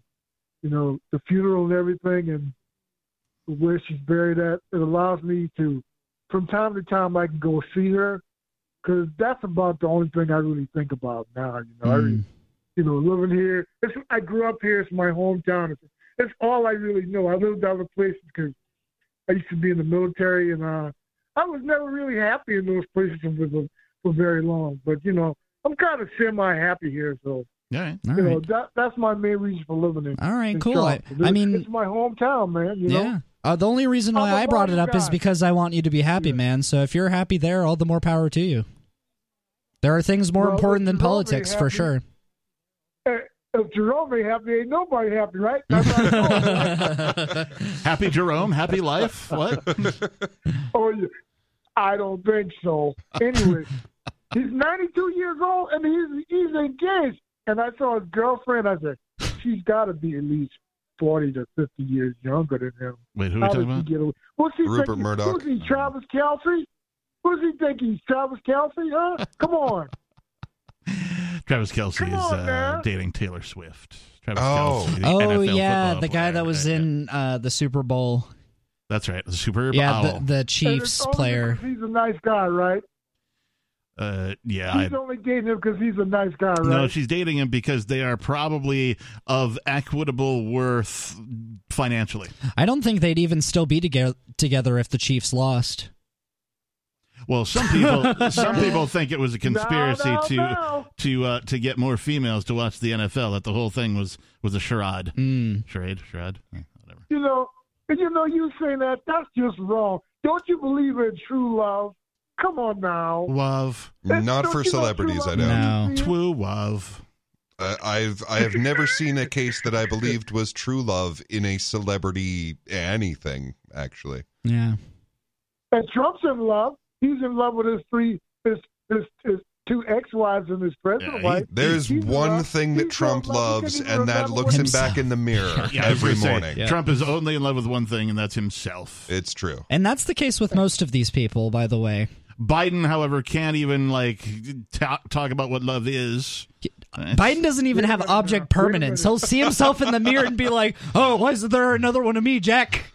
the funeral and everything and where she's buried at, it allows me to, from time to time, I can go see her because that's about the only thing I really think about now. Living here, I grew up here. It's my hometown. It's all I really know. I lived other places because I used to be in the military, and I was never really happy in those places for very long. But, I'm kind of semi-happy here, so Yeah. All right. That's my main reason for living in. All right, in cool. I mean, it's my hometown, man. You know? The only reason why I brought it up is because I want you to be happy, man. So if you're happy there, all the more power to you. There are things more important than politics, for sure. If Jerome ain't happy, ain't nobody happy, right? Happy Jerome, happy life. What? I don't think so. Anyway, he's 92 years old and he's engaged. And I saw his girlfriend. I said, she's got to be at least 40 to 50 years younger than him. Wait, who are you talking about? What's he Rupert thinking? Murdoch. Who's he, Travis Kelce? Who's he think he's Travis Kelce, huh? Come on. Travis Kelce is dating Taylor Swift. Travis Kelce, the NFL yeah, the guy player. that was in the Super Bowl. That's right, the Super Bowl. Yeah, the Chiefs player. He's a nice guy, right? Yeah. She's only dating him because he's a nice guy, right? No, she's dating him because they are probably of equitable worth financially. I don't think they'd even still be together if the Chiefs lost. Well, some people think it was a conspiracy to get more females to watch the NFL. That the whole thing was a charade. Charade, whatever. You saying that's just wrong. Don't you believe in true love? Come on now. Wav. Not for celebrities, I don't. No. Twoo wav. I have never seen a case that I believed was true love in a celebrity anything, actually. Yeah. And Trump's in love. He's in love with his two ex-wives and his present wife. There's one thing that Trump loves, and that looks him back in the mirror every morning. Trump is only in love with one thing, and that's himself. It's true. And that's the case with most of these people, by the way. Biden, however, can't even talk about what love is. Biden doesn't even have object permanence. He'll see himself in the mirror and be like, "Oh, why isn't there another one of me, Jack?"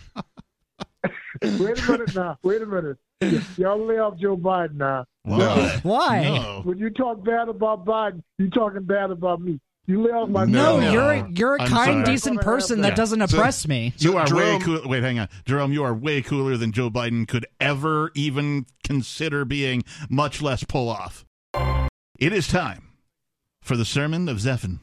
Wait a minute. Y'all lay off Joe Biden now. No. Why? No. When you talk bad about Biden, you're talking bad about me. You lay off my No, man. you're a I'm kind, sorry. decent person that doesn't oppress me. You are way Jerome- cool. Wait, hang on, Jerome. You are way cooler than Joe Biden could ever even consider being, much less pull off. It is time for the sermon of Zephan.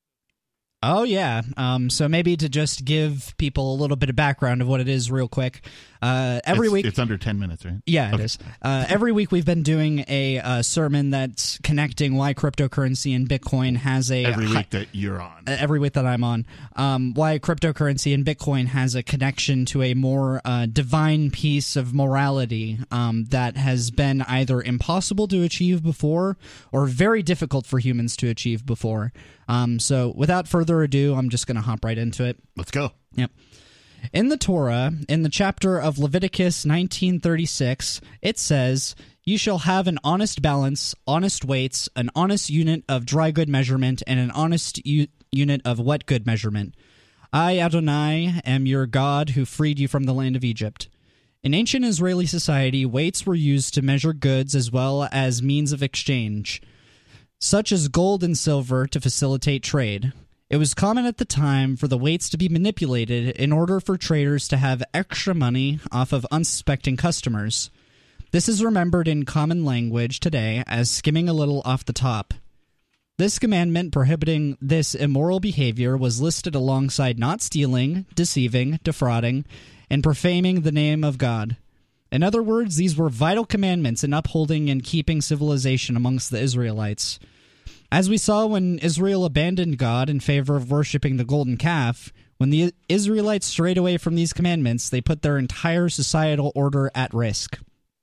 Oh, yeah. So maybe to just give people a little bit of background of what it is real quick. Every week... It's under 10 minutes, right? Yeah, it is. Every week we've been doing a sermon that's connecting why cryptocurrency and Bitcoin has a... Every week that you're on. Every week that I'm on. Why cryptocurrency and Bitcoin has a connection to a more divine piece of morality that has been either impossible to achieve before or very difficult for humans to achieve before. So without further ado, I'm just going to hop right into it. Let's go. Yep. In the Torah, in the chapter of Leviticus 19:36, it says, "You shall have an honest balance, honest weights, an honest unit of dry good measurement, and an honest unit of wet good measurement. I, Adonai, am your God who freed you from the land of Egypt." In ancient Israeli society, weights were used to measure goods as well as means of exchange, such as gold and silver, to facilitate trade. It was common at the time for the weights to be manipulated in order for traders to have extra money off of unsuspecting customers. This is remembered in common language today as skimming a little off the top. This commandment prohibiting this immoral behavior was listed alongside not stealing, deceiving, defrauding, and profaning the name of God. In other words, these were vital commandments in upholding and keeping civilization amongst the Israelites. As we saw when Israel abandoned God in favor of worshiping the golden calf, when the Israelites strayed away from these commandments, they put their entire societal order at risk.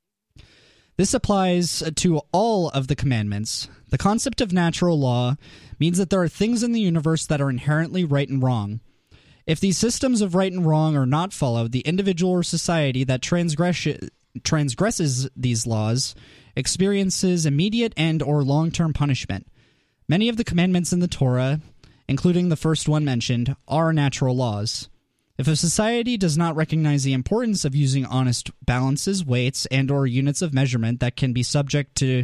This applies to all of the commandments. The concept of natural law means that there are things in the universe that are inherently right and wrong. If these systems of right and wrong are not followed, the individual or society that transgresses these laws experiences immediate and or long-term punishment. Many of the commandments in the Torah, including the first one mentioned, are natural laws. If a society does not recognize the importance of using honest balances, weights, and or units of measurement that can be subject to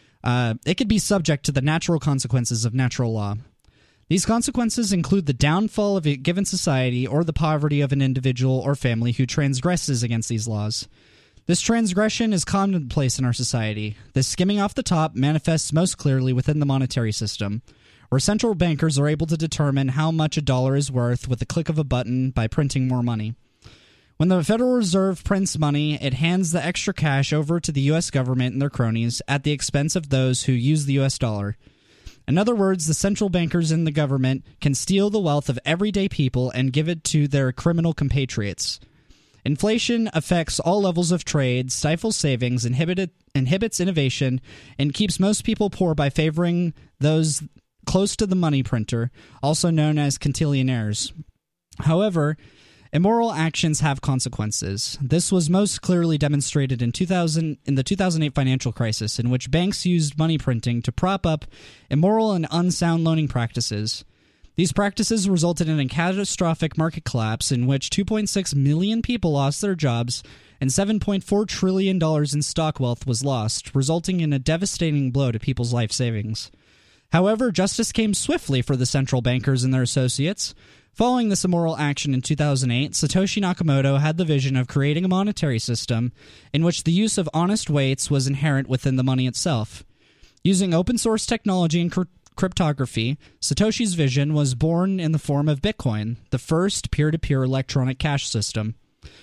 the natural consequences of natural law. These consequences include the downfall of a given society or the poverty of an individual or family who transgresses against these laws. This transgression is commonplace in our society. This skimming off the top manifests most clearly within the monetary system, where central bankers are able to determine how much a dollar is worth with the click of a button by printing more money. When the Federal Reserve prints money, it hands the extra cash over to the U.S. government and their cronies at the expense of those who use the U.S. dollar. In other words, the central bankers in the government can steal the wealth of everyday people and give it to their criminal compatriots. Inflation affects all levels of trade, stifles savings, inhibits innovation, and keeps most people poor by favoring those close to the money printer, also known as quintillionaires. However, immoral actions have consequences. This was most clearly demonstrated in the 2008 financial crisis, in which banks used money printing to prop up immoral and unsound loaning practices. These practices resulted in a catastrophic market collapse in which 2.6 million people lost their jobs and $7.4 trillion in stock wealth was lost, resulting in a devastating blow to people's life savings. However, justice came swiftly for the central bankers and their associates. Following this immoral action in 2008, Satoshi Nakamoto had the vision of creating a monetary system in which the use of honest weights was inherent within the money itself. Using open-source technology and cryptography, Satoshi's vision was born in the form of Bitcoin, the first peer-to-peer electronic cash system.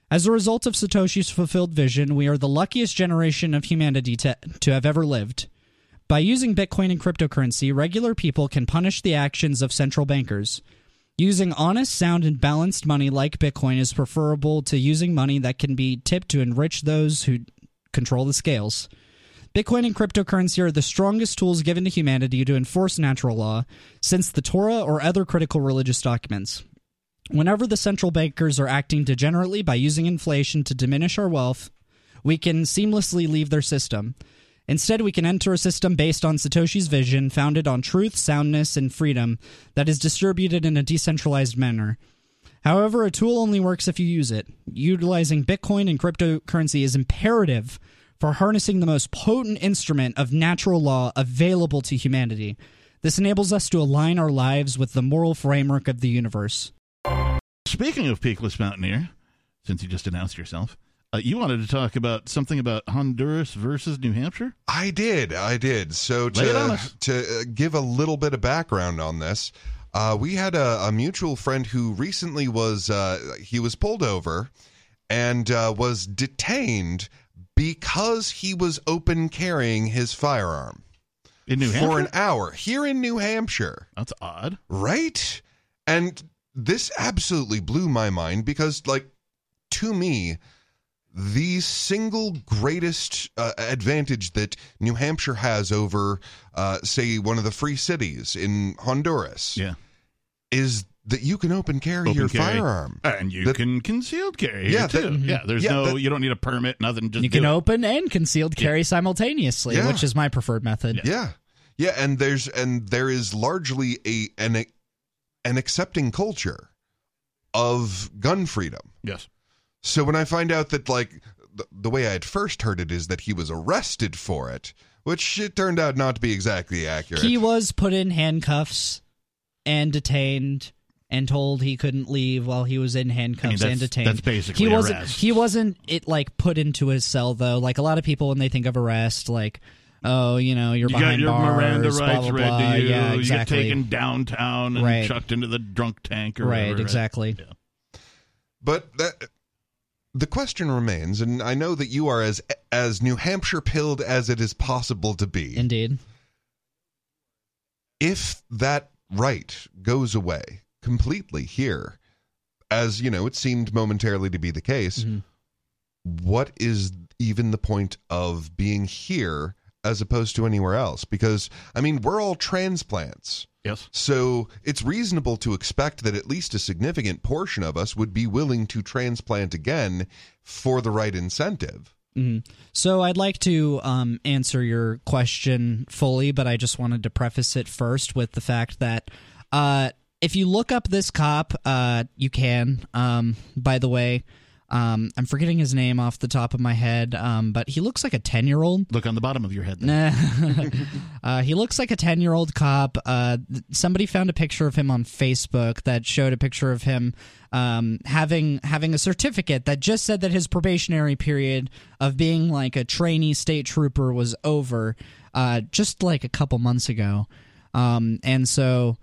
As a result of Satoshi's fulfilled vision, we are the luckiest generation of humanity to have ever lived. By using Bitcoin and cryptocurrency, regular people can punish the actions of central bankers. Using honest, sound, and balanced money like Bitcoin is preferable to using money that can be tipped to enrich those who control the scales. Bitcoin and cryptocurrency are the strongest tools given to humanity to enforce natural law since the Torah or other critical religious documents. Whenever the central bankers are acting degenerately by using inflation to diminish our wealth, we can seamlessly leave their system. Instead, we can enter a system based on Satoshi's vision, founded on truth, soundness, and freedom, that is distributed in a decentralized manner. However, a tool only works if you use it. Utilizing Bitcoin and cryptocurrency is imperative for harnessing the most potent instrument of natural law available to humanity. This enables us to align our lives with the moral framework of the universe. Speaking of Peakless Mountaineer, since you just announced yourself, you wanted to talk about something about Honduras versus New Hampshire? I did. So to give a little bit of background on this, we had a mutual friend who recently was pulled over and was detained because he was open carrying his firearm. In New Hampshire? For an hour here in New Hampshire. That's odd. Right? And this absolutely blew my mind because, like, to me, the single greatest advantage that New Hampshire has over, say, one of the free cities in Honduras is that you can open carry your firearm. And you can concealed carry too. You don't need a permit, nothing. Just you can open and concealed carry simultaneously, which is my preferred method. Yeah, and there is largely an accepting culture of gun freedom. Yes. So when I find out that, like, the way I had first heard it is that he was arrested for it, which it turned out not to be exactly accurate. He was put in handcuffs and detained and told he couldn't leave while he was in handcuffs and detained. That's basically arrest. He wasn't put into his cell, though. Like, a lot of people, when they think of arrest, like, oh, you're behind got your bars, Miranda blah, rights blah, read blah. to you. Yeah, exactly. You get taken downtown and chucked into the drunk tank or whatever. Right, exactly. Yeah. But the question remains, and I know that you are as New Hampshire pilled as it is possible to be. Indeed. If that right goes away completely here, as, it seemed momentarily to be the case, what is even the point of being here as opposed to anywhere else? Because, we're all transplants. Yes. So it's reasonable to expect that at least a significant portion of us would be willing to transplant again for the right incentive. Mm-hmm. So I'd like to answer your question fully, but I just wanted to preface it first with the fact that if you look up this cop, you can, by the way. I'm forgetting his name off the top of my head, but he looks like a 10-year-old. Look on the bottom of your head. He looks like a 10-year-old cop. Somebody found a picture of him on Facebook that showed a picture of him having a certificate that just said that his probationary period of being like a trainee state trooper was over just like a couple months ago. And so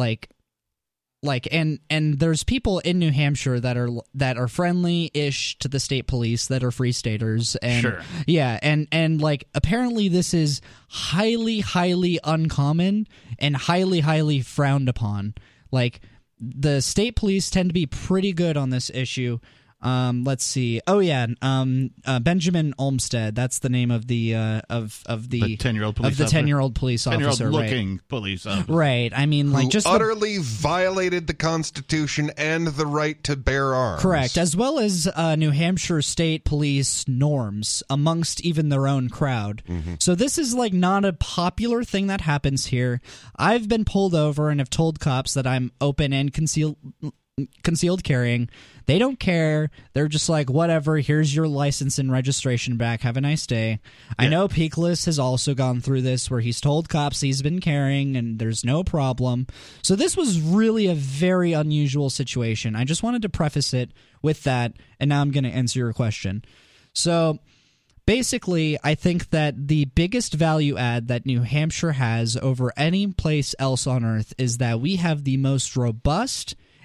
and there's people in New Hampshire that are friendly-ish to the state police that are free staters, and sure. and like apparently this is highly, highly uncommon and highly, highly frowned upon. Like, the state police tend to be pretty good on this issue. Let's see. Oh yeah, Benjamin Olmsted. That's the name of the 10-year-old police officer. 10-year-old police officer. 10-year-old looking police officer. Right. Who just utterly violated the Constitution and the right to bear arms. Correct, as well as New Hampshire state police norms amongst even their own crowd. Mm-hmm. So this is like not a popular thing that happens here. I've been pulled over and have told cops that I'm open and concealed carrying. They don't care. They're just like, whatever, here's your license and registration back. Have a nice day. Yeah. I know Peakless has also gone through this where he's told cops he's been carrying and there's no problem. So this was really a very unusual situation. I just wanted to preface it with that, and now I'm going to answer your question. So basically, I think that the biggest value add that New Hampshire has over any place else on earth is that we have the most robust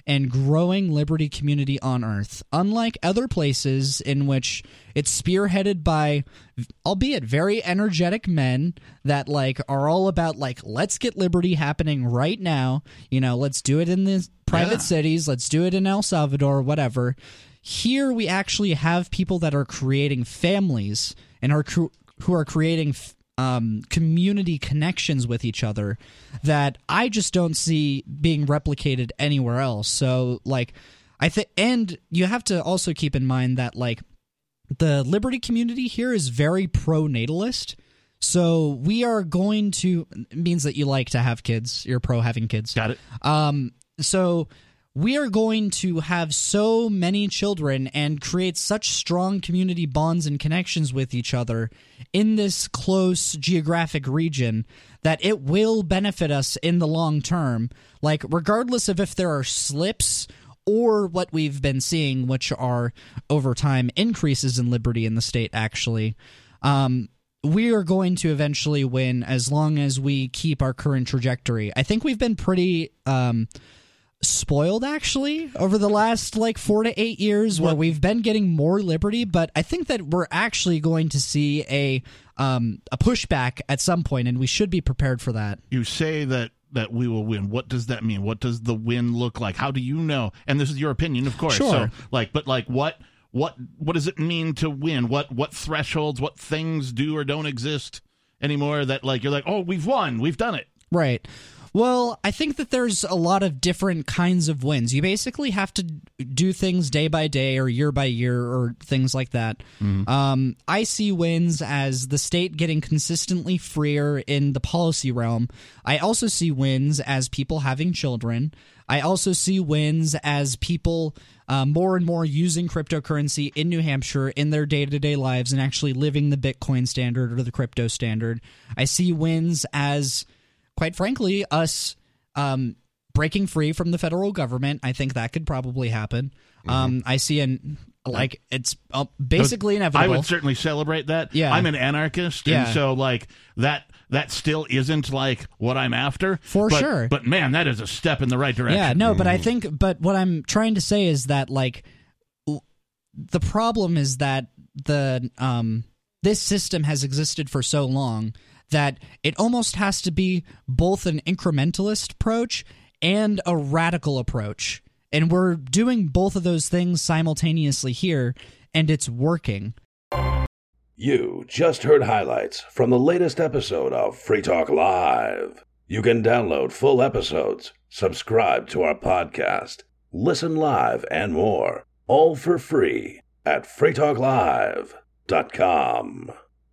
and growing liberty community on Earth. Unlike other places in which it's spearheaded by, albeit very energetic men that like are all about like, let's get liberty happening right now. You know, let's do it in the private cities. Let's do it in El Salvador, whatever. Here we actually have people that are creating families and who are creating community connections with each other that I just don't see being replicated anywhere else. So like and you have to also keep in mind that like the liberty community here is very pro-natalist. So we are going to, it means that you like to have kids, you're pro having kids. Got it. So we are going to have so many children and create such strong community bonds and connections with each other in this close geographic region that it will benefit us in the long term. Like, regardless of if there are slips or what we've been seeing, which are over time increases in liberty in the state, actually, we are going to eventually win as long as we keep our current trajectory. I think we've been pretty spoiled actually over the last like 4 to 8 years where we've been getting more liberty, but I think that we're actually going to see a pushback at some point, and we should be prepared for that. You say that we will win. What does that mean? What does the win look like? How do you know? And this is your opinion, of course. Sure. So like, but like what does it mean to win? What thresholds, what things do or don't exist anymore that like you're like, oh, we've won, we've done it. Right. Well, I think that there's a lot of different kinds of wins. You basically have to do things day by day or year by year or things like that. Mm-hmm. I see wins as the state getting consistently freer in the policy realm. I also see wins as people having children. I also see wins as people more and more using cryptocurrency in New Hampshire in their day-to-day lives and actually living the Bitcoin standard or the crypto standard. I see wins as, quite frankly, us breaking free from the federal government. I think that could probably happen. Mm-hmm. I see it's basically inevitable. I would certainly celebrate that. Yeah. I'm an anarchist, and so like that still isn't like what I'm after. For sure. But man, that is a step in the right direction. Yeah, no, but I think, but what I'm trying to say is that like the problem is that this system has existed for so long that it almost has to be both an incrementalist approach and a radical approach. And we're doing both of those things simultaneously here, and it's working. You just heard highlights from the latest episode of Free Talk Live. You can download full episodes, subscribe to our podcast, listen live, and more, all for free at freetalklive.com.